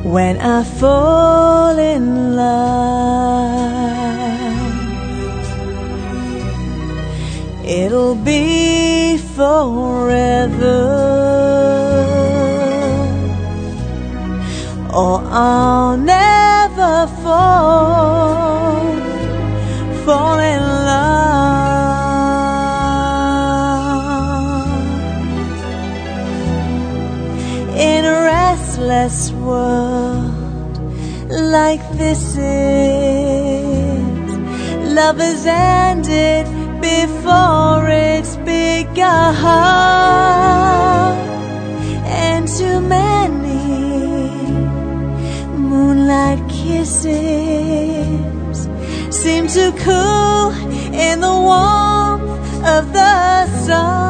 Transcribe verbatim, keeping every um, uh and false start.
when I fall in love, it'll be forever, or I'll never fall, fall in love. In a restless world like this is, love has ended before it's begun, and too many moonlight kisses seem to cool in the warmth of the sun.